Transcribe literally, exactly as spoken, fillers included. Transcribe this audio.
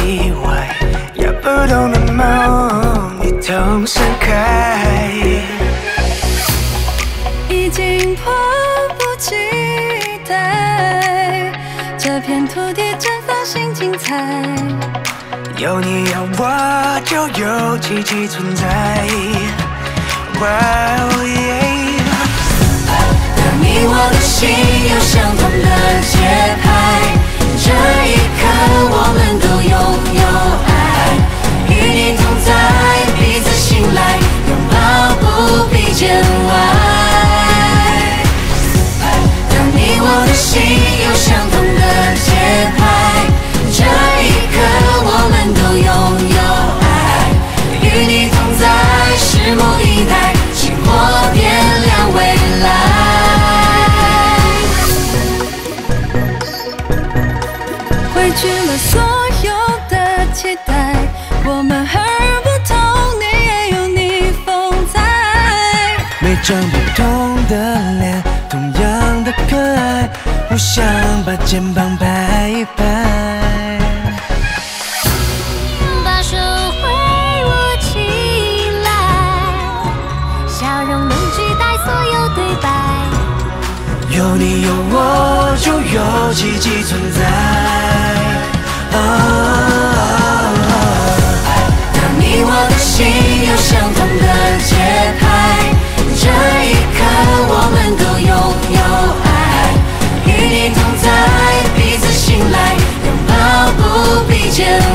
意外，要不同的梦一同散开， 已经迫不及待，这片土地绽放新精彩。 有你有我，就有奇迹存在。Wow, yeah. 当你我的心有相同的节拍，这一刻我们都拥有爱，与你同在，彼此信赖，拥抱不必见外。当你我的心有相同的节拍，这一刻我们都拥有爱，与你同在，拭目以待，星火点亮未来。汇聚了所有的期待，我们和而不同，你也有你风采。 每张不同的脸，同样的可爱，互相把肩膀拍一拍。 把手挥舞起来，笑容能取代所有对白。 有你有我，就有奇迹存在。Oh, oh, oh. 当你我的心有相同的节拍，这一刻我们都拥有爱，与你同在，彼此信赖，拥抱不必见